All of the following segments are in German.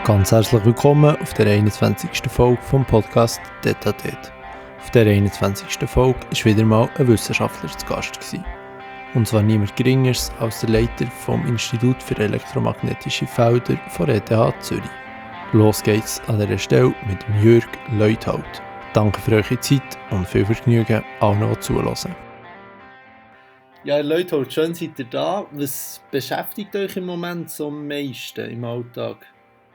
Ganz herzlich willkommen auf der 21. Folge vom Podcast «Detatet». Auf der 21. Folge war wieder mal ein Wissenschaftler zu Gast gewesen. Und zwar niemand Geringeres als der Leiter vom Institut für elektromagnetische Felder von ETH Zürich. Los geht's an dieser Stelle mit dem Jürg Leuthold. Danke für eure Zeit und viel Vergnügen allen, die zuhören. Ja, Herr Leuthold, schön seid ihr da. Was beschäftigt euch im Moment so am meisten im Alltag?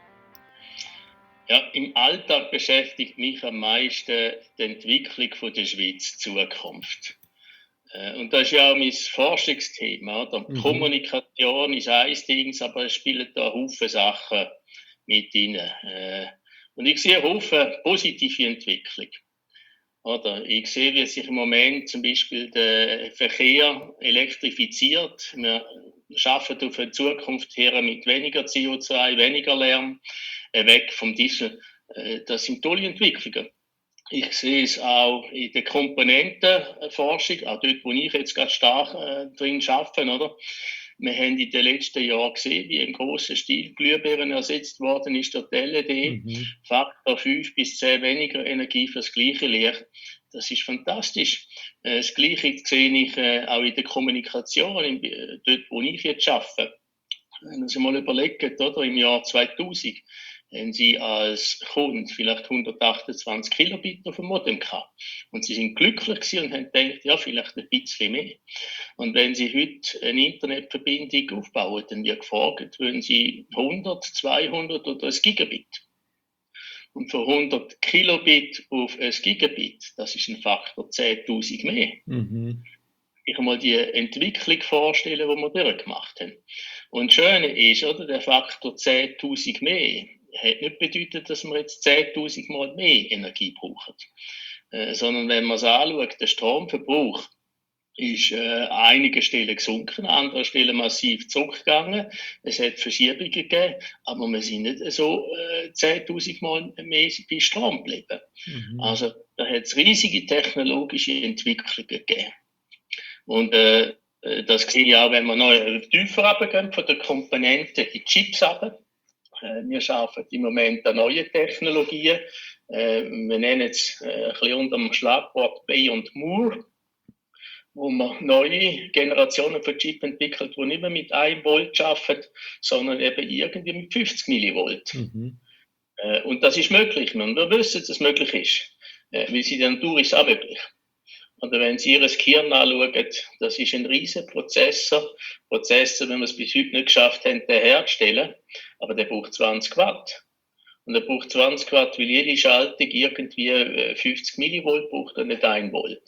Ja, im Alltag beschäftigt mich am meisten die Entwicklung von der Schweiz Zukunft. Und das ist ja auch mein Forschungsthema. Oder? Kommunikation ist ein Ding, aber es spielen da Haufen Sachen mit rein. Und ich sehe Haufen positive Entwicklung. Oder? Ich sehe, wie sich im Moment zum Beispiel der Verkehr elektrifiziert. Wir arbeiten auf eine Zukunft her mit weniger CO2, weniger Lärm, weg vom Diesel. Das sind tolle Entwicklungen. Ich sehe es auch in der Komponentenforschung, auch dort, wo ich jetzt ganz stark drin arbeite, oder? Wir haben in den letzten Jahren gesehen, wie im grossen Stil Glühbirnen ersetzt worden ist durch die LED. Faktor 5 bis 10 weniger Energie für das gleiche Licht. Das ist fantastisch. Das Gleiche sehe ich auch in der Kommunikation, dort, wo ich jetzt arbeite. Wenn Sie mal überlegen, oder, im Jahr 2000 haben Sie als Kunde vielleicht 128 Kilobit auf dem Modem gehabt. Und Sie sind glücklich gewesen und haben gedacht, ja, vielleicht ein bisschen mehr. Und wenn Sie heute eine Internetverbindung aufbauen, dann wird gefragt, wollen Sie 100, 200 oder ein Gigabit? Und von 100 Kilobit auf ein Gigabit, das ist ein Faktor 10.000 mehr. Ich kann mal die Entwicklung vorstellen, die wir durchgemacht haben. Und das Schöne ist, oder, der Faktor 10.000 mehr hat nicht bedeutet, dass wir jetzt 10.000 Mal mehr Energie brauchen. Sondern wenn man es anschaut, der Stromverbrauch ist an einigen Stellen gesunken, an anderen Stellen massiv zurückgegangen. Es hat Verschiebungen gegeben, aber wir sind nicht so 10.000 Mal mehr bei Strom geblieben. Also da hat es riesige technologische Entwicklungen gegeben. Und das sehe ich auch, wenn wir noch tiefer runtergehen von den Komponenten in Chips runter. Wir arbeiten im Moment an neuen Technologien. Wir nennen es ein bisschen unter dem Schlagwort Bay und Moore, wo man neue Generationen von Chip entwickelt, die nicht mehr mit 1 Volt arbeiten, sondern eben irgendwie mit 50 Millivolt. Und das ist möglich. Und wir wissen, dass es möglich ist, weil sie die Natur ist auch möglich. Oder wenn Sie Ihr Gehirn anschauen, das ist ein riesen Prozessor, wenn wir es bis heute nicht geschafft haben, den herzustellen, aber der braucht 20 Watt. Und er braucht 20 Watt, weil jede Schaltung irgendwie 50 Millivolt braucht und nicht 1 Volt.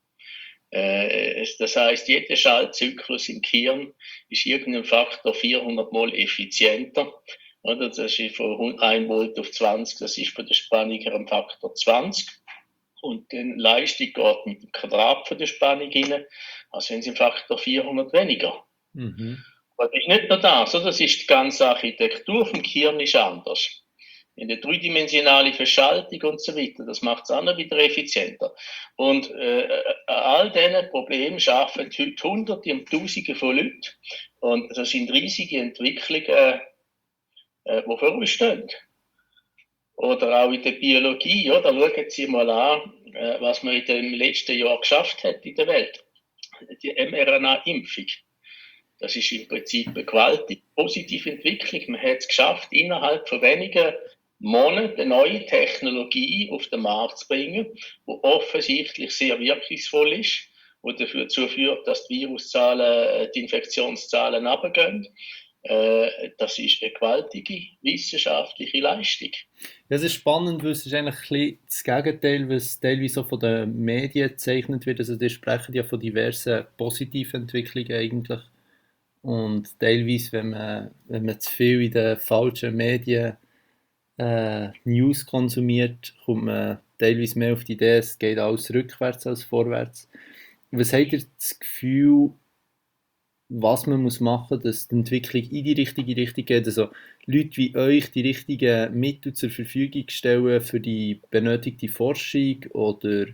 Das heißt, jeder Schaltzyklus im Gehirn ist irgendein Faktor 400 Mal effizienter. Oder? Das ist von 1 Volt auf 20, das ist von der Spannung her ein Faktor 20. Und die Leistung geht mit dem Quadrat von der Spannung rein, also haben Sie einen Faktor 400 weniger. Aber das ist nicht nur das, oder? Das ist die ganze Architektur vom Gehirn ist anders. In der dreidimensionale Verschaltung und so weiter, das macht es auch noch wieder effizienter. Und an all diesen Problemen arbeiten heute Hunderte und Tausende von Leuten. Und das sind riesige Entwicklungen, die vor uns stehen. Oder auch in der Biologie, oder? Schauen Sie mal an, was man in dem letzten Jahr geschafft hat in der Welt. Die mRNA-Impfung. Das ist im Prinzip eine gewaltige positive Entwicklung. Man hat es geschafft, innerhalb von wenigen Monaten eine neue Technologie auf den Markt zu bringen, die offensichtlich sehr wirkungsvoll ist, die dazu führt, dass die Viruszahlen, die Infektionszahlen runtergehen. Das ist eine gewaltige wissenschaftliche Leistung. Ja, das ist spannend, weil es ist eigentlich ein bisschen das Gegenteil, was teilweise so von den Medien gezeichnet wird. Also die sprechen ja von diversen positiven Entwicklungen eigentlich. Und teilweise, wenn man zu viel in den falschen Medien News konsumiert, kommt man teilweise mehr auf die Idee, es geht alles rückwärts als vorwärts. Was habt ihr das Gefühl, was man muss machen muss, dass die Entwicklung in die richtige Richtung geht? Also Leute wie euch die richtigen Mittel zur Verfügung stellen für die benötigte Forschung oder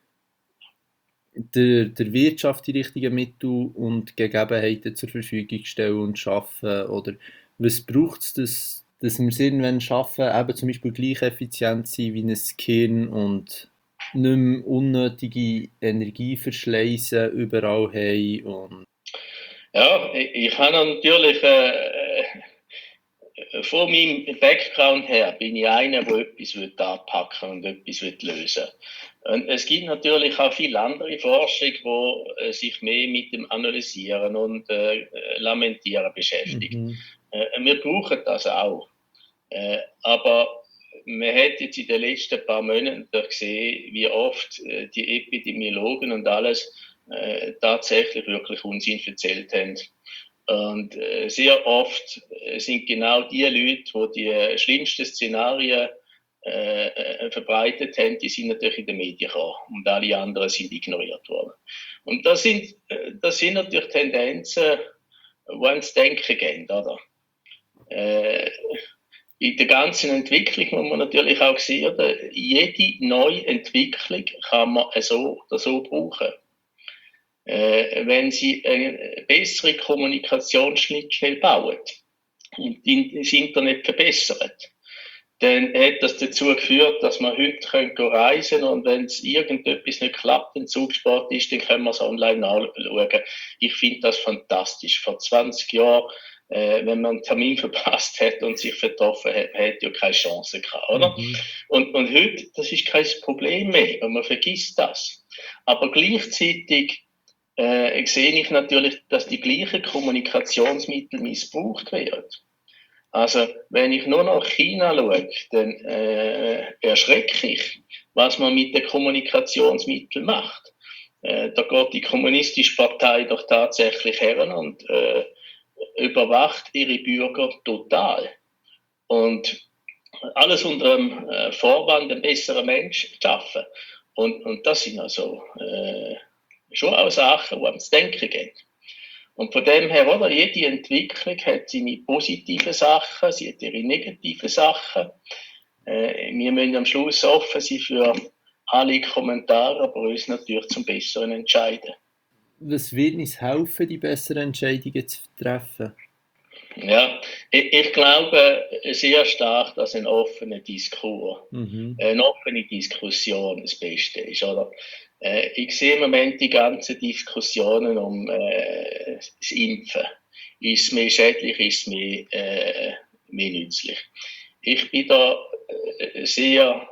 der Wirtschaft die richtigen Mittel und Gegebenheiten zur Verfügung stellen und schaffen? Oder was braucht es, dass dass wir es irgendwann schaffen, eben zum Beispiel gleich effizient zu sein wie ein Gehirn und nicht mehr unnötige Energieverschleiße überall haben. Und Ja, ich habe natürlich von meinem Background her bin ich einer, der etwas anpacken und etwas lösen will. Und es gibt natürlich auch viele andere Forschung, die sich mehr mit dem Analysieren und Lamentieren beschäftigt. Wir brauchen das auch. Aber man hat jetzt in den letzten paar Monaten gesehen, wie oft die Epidemiologen und alles tatsächlich wirklich Unsinn erzählt haben. Und sehr oft sind genau die Leute, die die schlimmsten Szenarien verbreitet haben, die sind natürlich in den Medien gekommen und alle anderen sind ignoriert worden. Und das sind natürlich Tendenzen, die ans Denken gehen, oder? In der ganzen Entwicklung muss man natürlich auch sehen, oder? Jede neue Entwicklung kann man so oder so brauchen. Wenn Sie eine bessere Kommunikationsschnittstelle bauen und das Internet verbessern, dann hat das dazu geführt, dass man heute reisen können und wenn es irgendetwas nicht klappt, ein Zugsport ist, dann können wir es online anschauen. Ich finde das fantastisch. Vor 20 Jahren, wenn man einen Termin verpasst hat und sich vertroffen hat, hätte ja keine Chance gehabt, oder? Und heute, das ist kein Problem mehr und man vergisst das. Aber gleichzeitig sehe ich natürlich, dass die gleichen Kommunikationsmittel missbraucht werden. Also, wenn ich nur nach China schaue, dann erschrecke ich, was man mit den Kommunikationsmitteln macht. Da geht die Kommunistische Partei doch tatsächlich her und überwacht ihre Bürger total. Und alles unter dem Vorwand, ein besserer Mensch zu schaffen. Und das sind also schon auch Sachen, die ans Denken gehen. Und von dem her, oder, jede Entwicklung hat seine positiven Sachen, sie hat ihre negativen Sachen. Wir müssen am Schluss offen sein für alle Kommentare, aber uns natürlich zum Besseren entscheiden. Was wird uns helfen, die besseren Entscheidungen zu treffen? Ja, ich glaube sehr stark, dass ein offener Diskurs, eine offene Diskussion das Beste ist. Oder? Ich sehe im Moment die ganzen Diskussionen um das Impfen. Ist es mehr schädlich, ist es mehr nützlich? Ich bin da sehr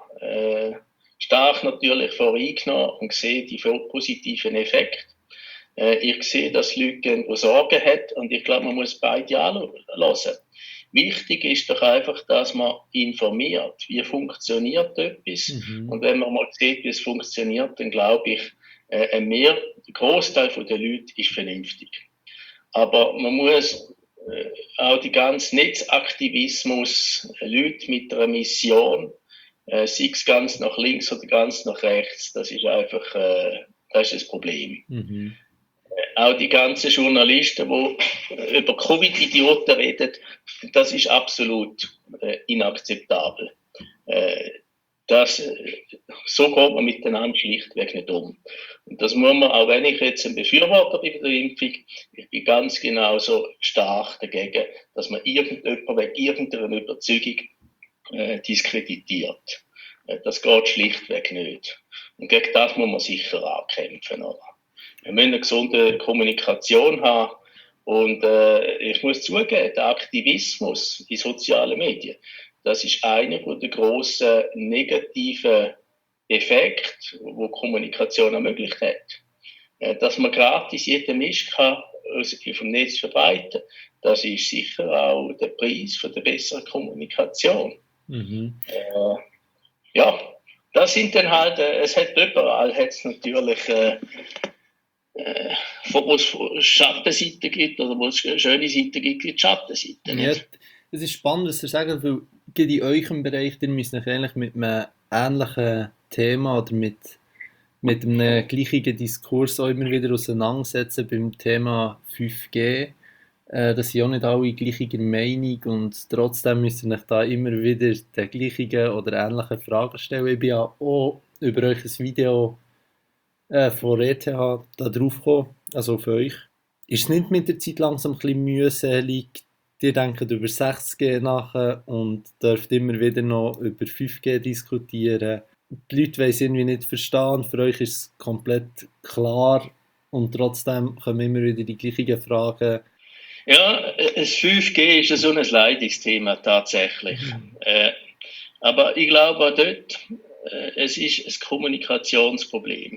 stark natürlich voreingenommen und sehe die positiven Effekte. Ich sehe, dass Leute gehen, die Sorgen haben und ich glaube, man muss beide anhören. Wichtig ist doch einfach, dass man informiert, wie funktioniert etwas. Und wenn man mal sieht, wie es funktioniert, dann glaube ich, der Großteil der Leute ist vernünftig. Aber man muss auch die ganze Netzaktivismus, Leute mit einer Mission, sei es ganz nach links oder ganz nach rechts, das ist einfach das ist das Problem. Auch die ganzen Journalisten, die über Covid-Idioten reden, das ist absolut inakzeptabel. So geht man miteinander schlichtweg nicht um. Und das muss man, auch wenn ich jetzt ein Befürworter bin der Impfung, ich bin ganz genauso stark dagegen, dass man irgendjemanden wegen irgendeiner Überzeugung diskreditiert. Das geht schlichtweg nicht. Und gegen das muss man sicher ankämpfen, oder? Wir müssen eine gesunde Kommunikation haben. Und ich muss zugeben, der Aktivismus in sozialen Medien, das ist einer der grossen negativen Effekte, wo Kommunikation ermöglicht hat. Dass man gratis jeden Mist kann vom Netz verbreiten, das ist sicher auch der Preis für die bessere Kommunikation. Ja, das sind dann halt, es hat überall hat's natürlich wo es Schattenseiten gibt oder wo es schöne Seiten gibt, gibt es Schattenseiten. Ja, es ist spannend, was ihr sagt, weil in eurem Bereich, ihr müsst euch eigentlich mit einem ähnlichen Thema oder mit einem gleichen Diskurs auch immer wieder auseinandersetzen beim Thema 5G. Das sind auch nicht alle gleicher Meinung und trotzdem müsst ihr euch da immer wieder die gleichen oder ähnlichen Fragen stellen. Ich bin ja auch über euch ein Video von ETH da drauf gekommen, also für euch. Ist es nicht mit der Zeit langsam ein bisschen mühselig, die denken über 6G nach und dürft immer wieder noch über 5G diskutieren. Die Leute wollen es irgendwie nicht verstehen, für euch ist es komplett klar und trotzdem kommen immer wieder die gleichen Fragen. Ja, das 5G ist so ein Leidungsthema tatsächlich. Aber ich glaube auch dort, es ist ein Kommunikationsproblem.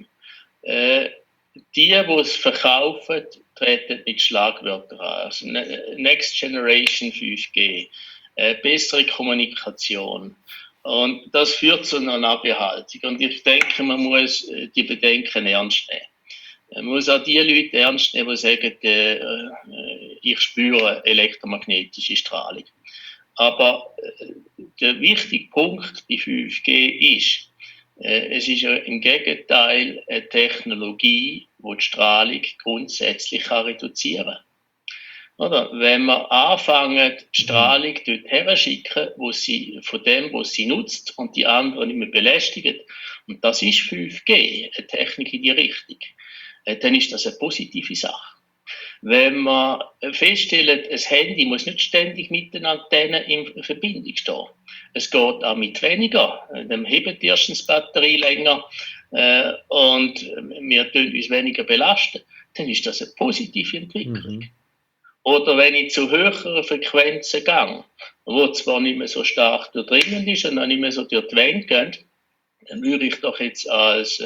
Die es verkaufen, treten mit Schlagwörtern an. Also Next Generation 5G, bessere Kommunikation. Und das führt zu einer Abbehaltung. Und ich denke, man muss die Bedenken ernst nehmen. Man muss auch die Leute ernst nehmen, die sagen, ich spüre elektromagnetische Strahlung. Aber der wichtige Punkt bei 5G ist, es ist ja im Gegenteil eine Technologie, die die Strahlung grundsätzlich reduzieren kann. Oder? Wenn wir anfangen, die Strahlung dort herschicken, von dem, was sie nutzt und die anderen nicht mehr belästigen, und das ist 5G, eine Technik in die Richtung, dann ist das eine positive Sache. Wenn wir feststellen, ein Handy muss nicht ständig mit den Antennen in Verbindung stehen. Es geht auch mit weniger. Dann hebt erstens die Batterie länger und wir tun uns weniger belasten. Dann ist das eine positive Entwicklung. Oder wenn ich zu höheren Frequenzen gehe, wo zwar nicht mehr so stark durchdringend ist und auch nicht mehr so durch die Wände geht, dann würde ich doch jetzt als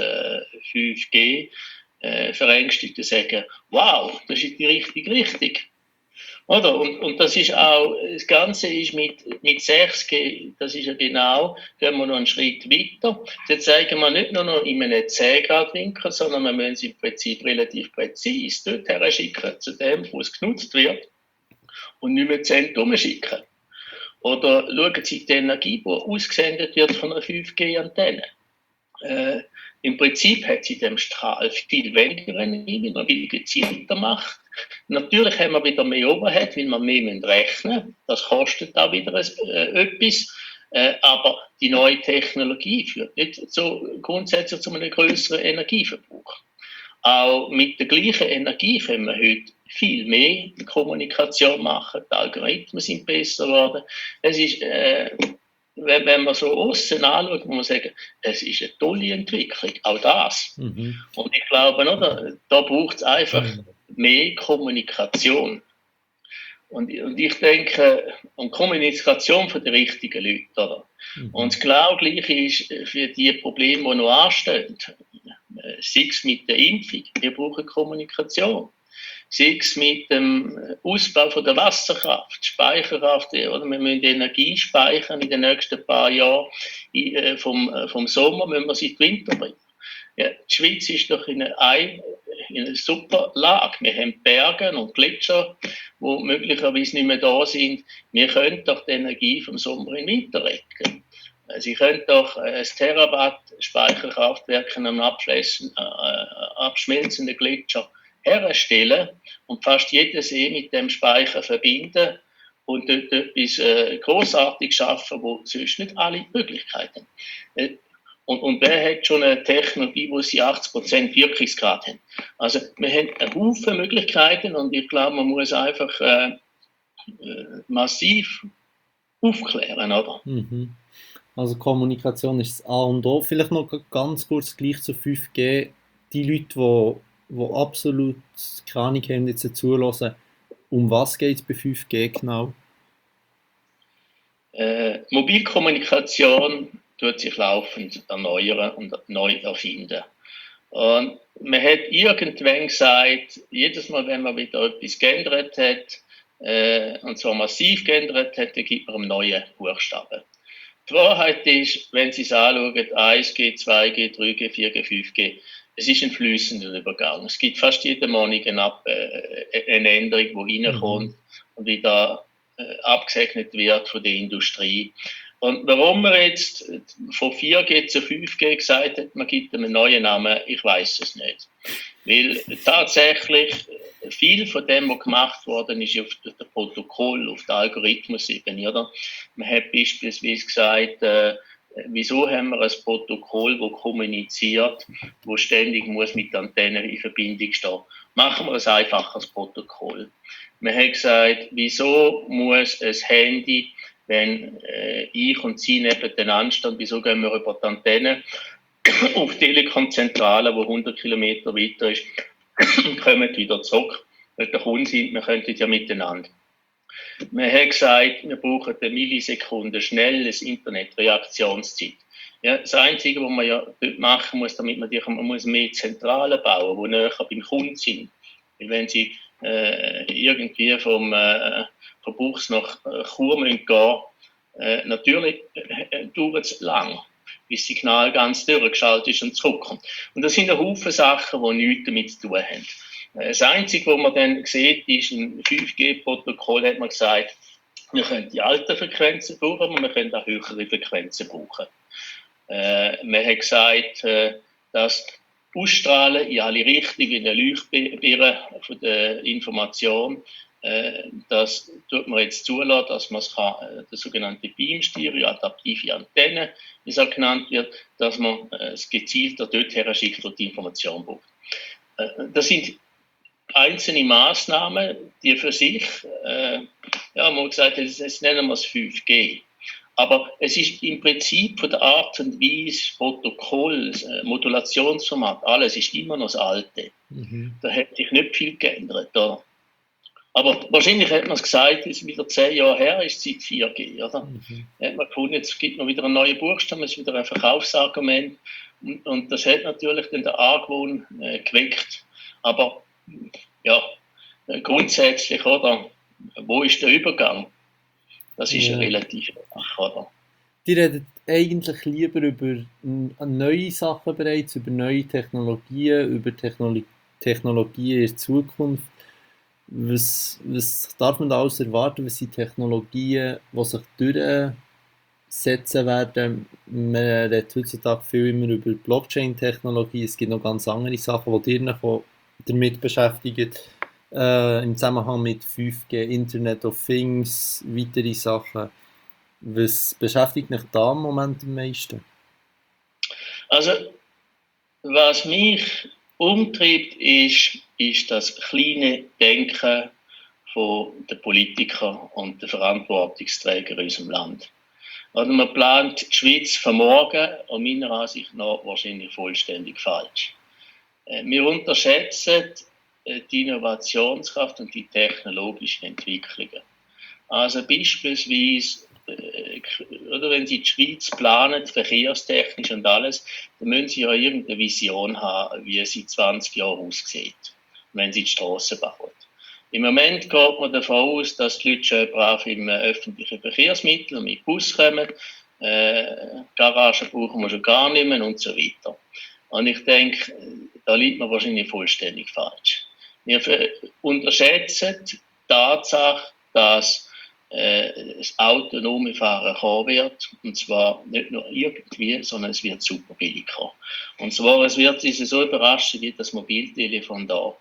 5G Verängstigte sagen, wow, das ist die richtige Richtung. Oder? Und das ist auch, das Ganze ist mit 6G, das ist ja genau, gehen wir noch einen Schritt weiter. Jetzt zeigen wir nicht nur noch in einem 10-Grad-Winkel, sondern wir müssen es im Prinzip relativ präzise dort her schicken, zu dem, wo es genutzt wird, und nicht mehr Zentrum schicken. Oder schauen Sie die Energie, die ausgesendet wird von einer 5G-Antenne. Im Prinzip hat sie dem Strahl viel weniger Energie, weil man viel gezielter macht. Natürlich haben wir wieder mehr Overhead, weil wir mehr rechnen müssen. Das kostet auch wieder etwas. Aber die neue Technologie führt nicht so grundsätzlich zu einem größeren Energieverbrauch. Auch mit der gleichen Energie können wir heute viel mehr Kommunikation machen. Die Algorithmen sind besser geworden. Es ist wenn man so außen anschaut, muss man sagen, es ist eine tolle Entwicklung, auch das. Und ich glaube, oder, da braucht es einfach mehr Kommunikation. Und ich denke, Kommunikation von den richtigen Leuten. Oder? Und das genau Gleiche ist für die Probleme, die noch anstehen. Sei es mit der Impfung, wir brauchen Kommunikation. Sei es mit dem Ausbau von der Wasserkraft, Speicherkraft, oder wir müssen Energie speichern in den nächsten paar Jahren. Vom Sommer müssen wir sie in den Winter bringen. Ja, die Schweiz ist doch in einer super Lage. Wir haben Berge und Gletscher, die möglicherweise nicht mehr da sind. Wir können doch die Energie vom Sommer in den Winter retten. Sie können doch ein Terawatt Speicherkraftwerke am abschmelzenden Gletscher herstellen und fast jeden See mit dem Speicher verbinden und dort etwas grossartig schaffen, wo sonst nicht alle Möglichkeiten haben. Und wer hat schon eine Technologie, wo sie 80% Wirkungsgrad haben? Also wir haben einen Haufen Möglichkeiten und ich glaube, man muss einfach massiv aufklären, oder? Also Kommunikation ist das A und O. Vielleicht noch ganz kurz gleich zu 5G. Die Leute, die absolut keine Ahnung haben, jetzt zuhören, um was geht es bei 5G genau? Mobilkommunikation tut sich laufend erneuern und neu erfinden. Und man hat irgendwann gesagt, jedes Mal, wenn man wieder etwas geändert hat, und zwar massiv geändert hat, dann gibt man einen neuen Buchstaben. Die Wahrheit ist, wenn Sie es anschauen, 1G, 2G, 3G, 4G, 5G, es ist ein fließender Übergang. Es gibt fast jeden Monat eine Änderung, die reinkommt und wieder abgesegnet wird von der Industrie. Und warum man jetzt von 4G zu 5G gesagt hat, man gibt einem einen neuen Namen, ich weiß es nicht. Weil tatsächlich viel von dem, was gemacht worden ist, auf der Protokoll, auf der Algorithmusebene, oder? Man hat beispielsweise gesagt, wieso haben wir ein Protokoll, das kommuniziert, wo ständig muss mit Antennen in Verbindung stehen? Machen wir ein einfaches Protokoll. Man hat gesagt, wieso muss ein Handy, wenn ich und Sie nebeneinander stehen, wieso gehen wir über die Antenne auf Telekom-Zentrale, die 100 Kilometer weiter ist, und kommen wieder zurück, weil der Kunde sind, wir könnten ja miteinander. Man hat gesagt, wir brauchen eine Millisekunde schnelles Internetreaktionszeit. Ja, das Einzige, was man ja dort machen muss, damit man muss mehr Zentralen bauen, die näher beim Kunden sind. Weil wenn Sie irgendwie vom Buchs nach Chur gehen müssen, natürlich dauert es lang, bis das Signal ganz durchgeschaltet ist und zurückkommt. Und das sind ein Haufen Sachen, die nichts damit zu tun haben. Das Einzige, was man dann sieht, ist, im 5G-Protokoll hat man gesagt, wir können die alten Frequenzen brauchen, aber wir können auch höhere Frequenzen brauchen. Man hat gesagt, dass Ausstrahlen in alle Richtungen in der Leuchtbirne von der Information, das tut man jetzt zulassen, dass man es kann, der sogenannte Beam-Stereo, adaptive Antenne, wie es auch genannt wird, dass man es gezielter dorthin schickt, wo die Information braucht. Das sind einzelne Maßnahmen, die für sich, man hat gesagt, jetzt nennen wir es 5G. Aber es ist im Prinzip von der Art und Weise, Protokoll, Modulationsformat, alles ist immer noch das Alte. Da hat sich nicht viel geändert. Da. Aber wahrscheinlich hat man es gesagt, es ist wieder 10 Jahre her, ist seit 4G. Oder? Hat man gefunden, jetzt gibt noch wieder einen neuen Buchstaben, es ist wieder ein Verkaufsargument. Und das hat natürlich dann den Argwohn geweckt. Aber ja, grundsätzlich, oder, wo ist der Übergang? Das ist relativ einfach, oder? Die reden eigentlich lieber über neue Sachen bereits, über neue Technologien, über Technologien in der Zukunft. Was darf man da alles erwarten? Was sind Technologien, die sich durchsetzen werden? Man redet heutzutage viel immer über Blockchain-Technologie. Es gibt noch ganz andere Sachen, die ihr damit beschäftigen. Im Zusammenhang mit 5G, Internet of Things, weitere Sachen. Was beschäftigt mich da im Moment am meisten? Also, was mich umtreibt, ist das kleine Denken von den Politikern und den Verantwortungsträgern in unserem Land. Also man plant die Schweiz von morgen und meiner Ansicht nach wahrscheinlich vollständig falsch. Wir unterschätzen die Innovationskraft und die technologischen Entwicklungen. Also beispielsweise, oder wenn Sie die Schweiz planen, verkehrstechnisch und alles, dann müssen Sie ja irgendeine Vision haben, wie es in 20 Jahren aussieht, wenn Sie die Strassen bauen. Im Moment geht man davon aus, dass die Leute schön brav im öffentlichen Verkehrsmittel mit Bus kommen, Garagen brauchen wir schon gar nicht mehr und so weiter. Und ich denke, da liegt man wahrscheinlich vollständig falsch. Wir unterschätzen die Tatsache, dass das autonome Fahren kommen wird. Und zwar nicht nur irgendwie, sondern es wird super billig kommen. Und zwar, es wird uns so überraschen wie das Mobiltelefon da.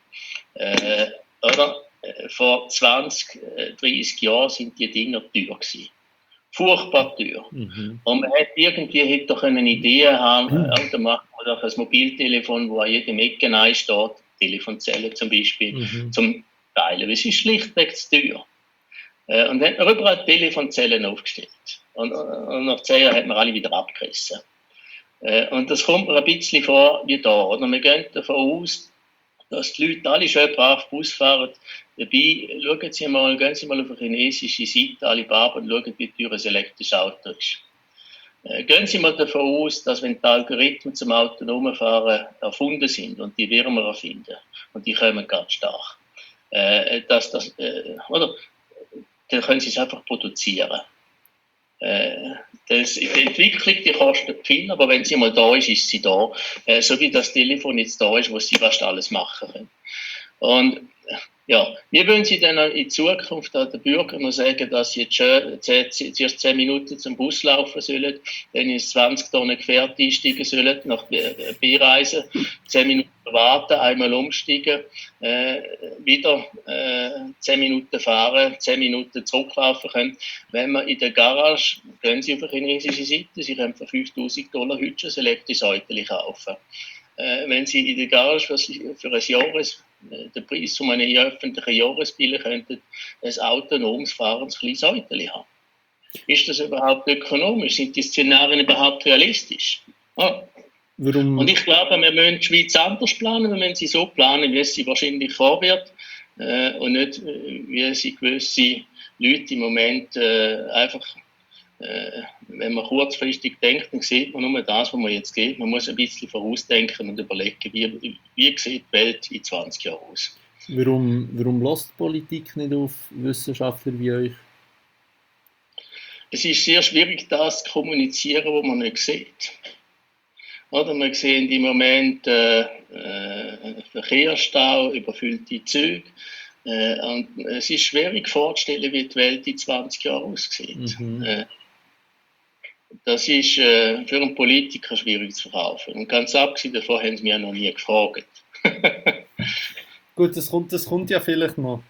Oder? Vor 20, 30 Jahren sind die Dinger teuer gewesen. Furchtbar teuer. Und man hätte doch eine Idee haben, da machen wir doch ein Mobiltelefon, wo an jedem Ecke steht, Telefonzelle zum Beispiel, zum Teilen. Es ist schlichtweg zu teuer. Und dann hat man überall Telefonzellen aufgestellt. Und nach 10 Jahren hat man alle wieder abgerissen. Und das kommt mir ein bisschen vor wie da. Oder? Wir gehen davon aus, dass die Leute alle schön brav Bus fahren. Dabei gehen Sie mal auf eine chinesische Seite, Alibaba, und schauen, wie teuer ein elektrisches Auto ist. Gehen Sie mal davon aus, dass wenn die Algorithmen zum autonomen Fahren erfunden sind, und die werden wir erfinden, und die kommen ganz stark, oder? Dann können Sie es einfach produzieren. Die Entwicklung, die kostet viel, aber wenn sie mal da ist, ist sie da. So wie das Telefon jetzt da ist, wo Sie fast alles machen können. Und ja, wie wollen Sie denn in Zukunft an den Bürgern noch sagen, dass sie jetzt schon zuerst 10 Minuten zum Bus laufen sollen, dann ins 20 Tonnen Gefährt einsteigen sollen, nach B-Reisen, 10 Minuten warten, einmal umsteigen, wieder 10 Minuten fahren, 10 Minuten zurücklaufen können. Wenn man in der Garage, gehen Sie auf eine chinesische Seite, Sie können für $5.000 heute schon ein elektrisches Auto kaufen. Wenn Sie in der Garage für ein den Preis von einem öffentlichen Jahresbill könnten ein autonomes fahrendes kleines Auto haben. Ist das überhaupt ökonomisch? Sind die Szenarien überhaupt realistisch? Ja. Und ich glaube, wir müssen die Schweiz anders planen. Wir müssen sie so planen, wie es sie wahrscheinlich vorwirft und nicht, wie sie gewisse Leute im Moment einfach wenn man kurzfristig denkt, dann sieht man nur das, was man jetzt geht. Man muss ein bisschen vorausdenken und überlegen, wie sieht die Welt in 20 Jahren aus. Warum lässt die Politik nicht auf Wissenschaftler wie euch? Es ist sehr schwierig, das zu kommunizieren, was man nicht sieht. Oder wir sehen im Moment Verkehrsstau, überfüllte Züge. Und es ist schwierig vorzustellen, wie die Welt in 20 Jahren aussieht. Das ist für einen Politiker schwierig zu verkaufen. Und ganz abgesehen davon haben sie mich noch nie gefragt. Gut, das kommt ja vielleicht noch.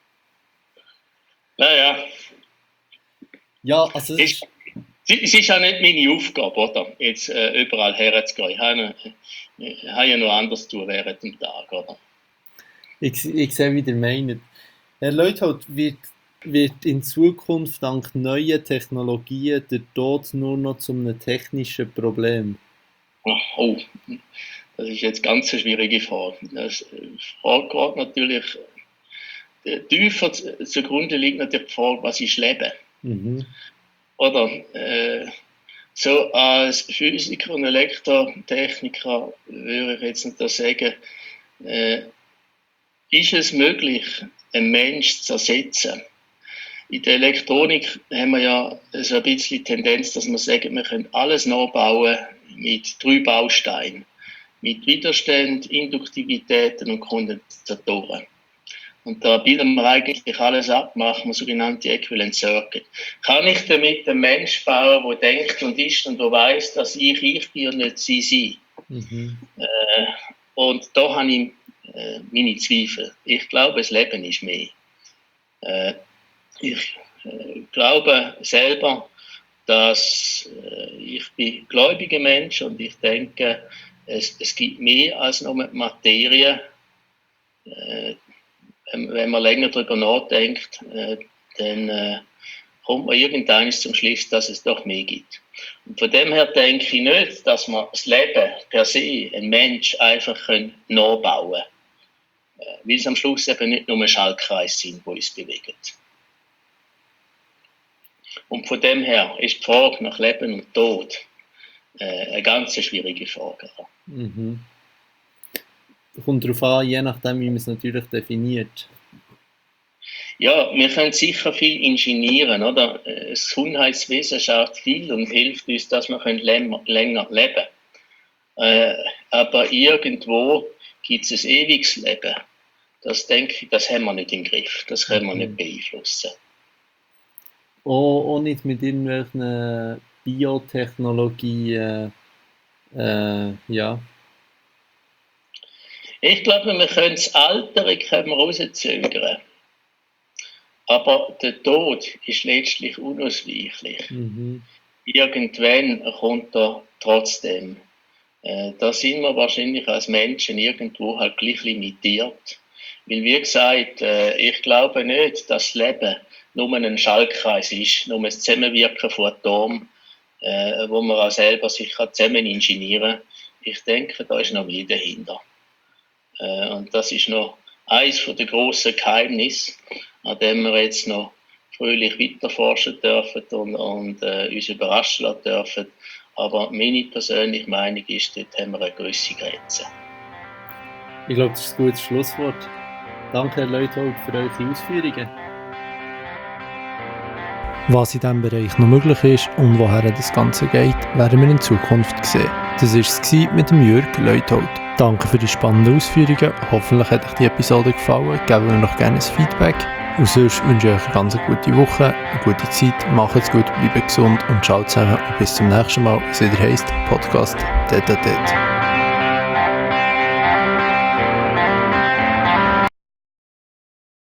Naja. Ja, also es ist auch nicht meine Aufgabe, oder? Jetzt überall herzugehen. Ich habe ja noch anderes zu tun während dem Tag, oder? Ich sehe, wie ihr meint. Herr Leuthold, wird in Zukunft dank neuer Technologien der Tod nur noch zu einem technischen Problem? Oh, das ist jetzt ganz eine schwierige Frage. Das Frage geht natürlich, tiefer zugrunde liegt natürlich die Frage, was ist Leben? Oder so als Physiker und Elektrotechniker würde ich jetzt nicht sagen, ist es möglich, einen Menschen zu ersetzen? In der Elektronik haben wir ja so ein bisschen die Tendenz, dass wir sagen, wir können alles nachbauen mit 3 Bausteinen. Mit Widerstand, Induktivitäten und Kondensatoren. Und da bilden wir eigentlich alles ab, machen wir sogenannte Equivalent Circuit. Kann ich damit einen Mensch bauen, der denkt und ist und der weiß, dass ich bin und nicht sie? Und da habe ich meine Zweifel. Ich glaube, das Leben ist mehr. Ich glaube selber, dass ich bin gläubiger Mensch und ich denke, es gibt mehr als nur Materie. Wenn man länger darüber nachdenkt, dann kommt man irgendwann zum Schluss, dass es doch mehr gibt. Und von dem her denke ich nicht, dass man das Leben per se, ein Mensch, einfach nachbauen können. Weil es am Schluss eben nicht nur Schaltkreise sind, die uns bewegen. Und von dem her ist die Frage nach Leben und Tod eine ganz schwierige Frage. Kommt darauf an, je nachdem, wie man es natürlich definiert. Ja, wir können sicher viel ingenieren, oder? Das Gesundheitswesen schafft viel und hilft uns, dass wir länger leben können. Aber irgendwo gibt es ein ewiges Leben. Das denke ich, das haben wir nicht im Griff. Das können wir nicht beeinflussen. Auch nicht mit irgendwelchen Biotechnologien, ja. Ich glaube, wir können das Altern rauszögern. Aber der Tod ist letztlich unausweichlich. Irgendwann kommt er trotzdem. Da sind wir wahrscheinlich als Menschen irgendwo halt gleich limitiert. Weil, wie gesagt, ich glaube nicht, dass das Leben nur ein Schaltkreis ist, nur ein Zusammenwirken von Atomen, wo man auch selber sich zusammen ingenieren kann. Ich denke, da ist noch mehr dahinter. Und das ist noch eines der grossen Geheimnisse, an dem wir jetzt noch fröhlich weiterforschen dürfen und uns überraschen lassen dürfen. Aber meine persönliche Meinung ist, dort haben wir eine gewisse Grenze. Ich glaube, das ist ein gutes Schlusswort. Danke, Herr Leuthold, für eure Ausführungen. Was in diesem Bereich noch möglich ist und woher das Ganze geht, werden wir in Zukunft sehen. Das war es mit dem Jürg Leuthold. Danke für die spannenden Ausführungen. Hoffentlich hat euch die Episode gefallen. Gebt mir noch gerne ein Feedback. Und sonst wünsche ich euch eine ganz gute Woche, eine gute Zeit. Macht's gut, bleibt gesund und ciao zusammen. Und bis zum nächsten Mal, wenn es wieder heisst Podcast Tete a Tete.